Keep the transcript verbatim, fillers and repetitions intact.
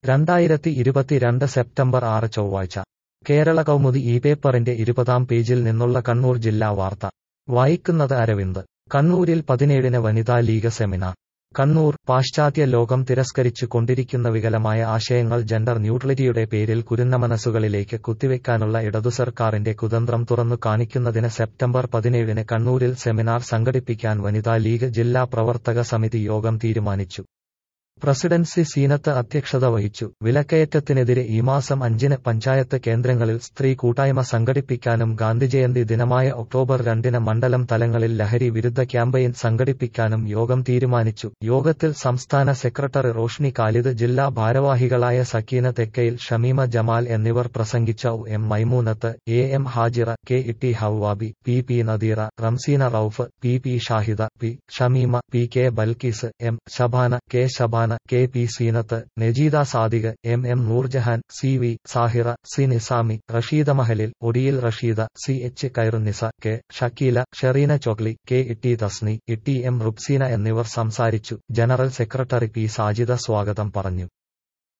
രണ്ടായിരത്തി ഇരുപത്തിരണ്ട് സെപ്റ്റംബർ ആറ് ചൊവ്വാഴ്ച കേരള കൗമുദി ഈ പേപ്പറിന്റെ ഇരുപതാം പേജിൽ നിന്നുള്ള കണ്ണൂർ ജില്ലാ വാർത്ത വായിക്കുന്നത് അരവിന്ദ്. കണ്ണൂരിൽ പതിനേഴിന് വനിതാ ലീഗ് സെമിനാർ. കണ്ണൂർ. പാശ്ചാത്യ ലോകം തിരസ്കരിച്ചു കൊണ്ടിരിക്കുന്ന വികലമായ ആശയങ്ങൾ ജെൻഡർ ന്യൂട്രലിറ്റിയുടെ പേരിൽ കുരുന്നമനസ്സുകളിലേക്ക് കുത്തിവെക്കാനുള്ള ഇടതുസർക്കാരിന്റെ കുതന്ത്രം തുറന്നു കാണിക്കുന്നതിന് സെപ്റ്റംബർ പതിനേഴിന് കണ്ണൂരിൽ സെമിനാർ സംഘടിപ്പിക്കാൻ വനിതാ ലീഗ് ജില്ലാ പ്രവർത്തക സമിതി യോഗം തീരുമാനിച്ചു. പ്രസിഡന്റ് സി സീനത്ത് അധ്യക്ഷത വഹിച്ചു. വിലക്കയറ്റത്തിനെതിരെ ഈ മാസം അഞ്ചിന് പഞ്ചായത്ത് കേന്ദ്രങ്ങളിൽ സ്ത്രീ കൂട്ടായ്മ സംഘടിപ്പിക്കാനും ഗാന്ധിജയന്തി ദിനമായ ഒക്ടോബർ രണ്ടിന് മണ്ഡലം തലങ്ങളിൽ ലഹരി വിരുദ്ധ ക്യാമ്പയിൻ സംഘടിപ്പിക്കാനും യോഗം തീരുമാനിച്ചു. യോഗത്തിൽ സംസ്ഥാന സെക്രട്ടറി റോഷ്നി ഖാലിദ്, ജില്ലാ ഭാരവാഹികളായ സക്കീന തെക്കയിൽ, ഷമീമ ജമാൽ എന്നിവർ പ്രസംഗിച്ച. M Maimoonath, A M Hajira, K ഇട്ടി Havvabi, P P Nadeera, Ramseena Rauf, P P Shahida, P Shameema, P K Balkees, M Shabana, K Shabana, K P Seenath, Najeeda Sadiq, M M Noorjahan, C V Sahira, C Nizami, Rasheeda മഹലിൽ, ഒടിയിൽ Rasheeda, C H Khairunnisa, K Shakeela, Shereena Chokli, K ഇട്ടി തസ്നി, ഇട്ടി എം റുബ്സീന എന്നിവർ സംസാരിച്ചു. ജനറൽ സെക്രട്ടറി പി സാജിദ സ്വാഗതം പറഞ്ഞു.